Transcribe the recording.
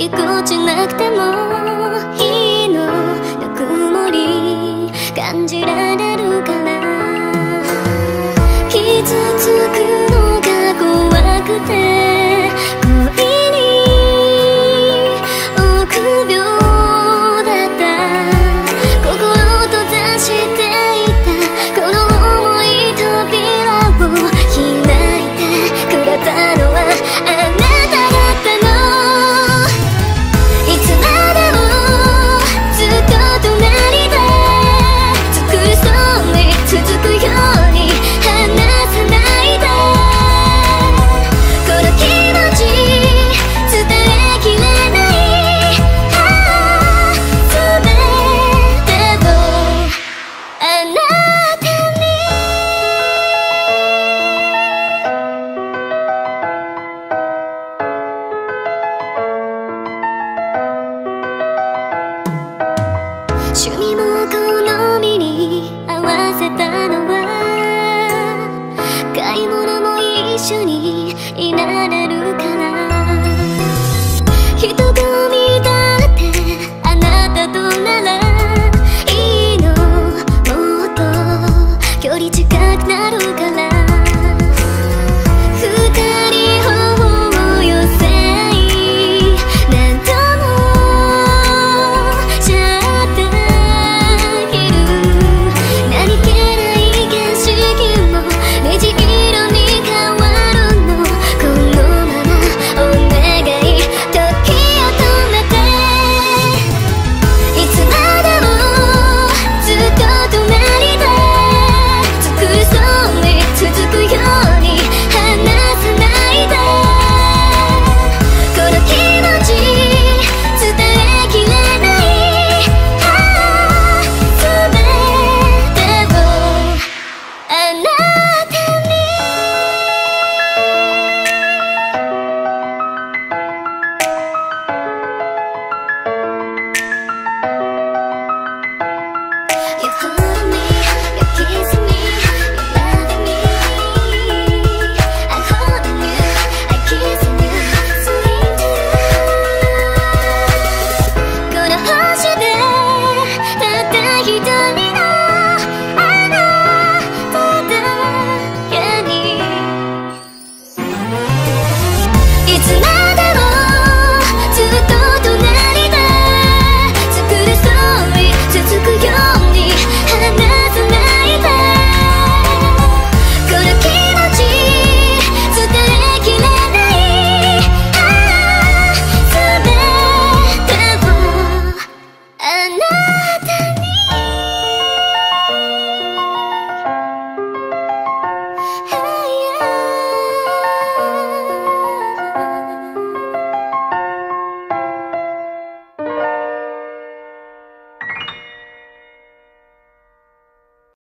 ぎこちなくてもいいの、ぬくもり感じられるから。傷つくのが怖くて恋に臆病だった。心閉ざしていたこの重い扉を開いてくれたのはあなただったの。いつまでもずっと隣で作りそうに続くように離さないで。この気持ち伝えきれない、全てをあなたに。趣味も好みに合わせたのは買い物も一緒にいられるから。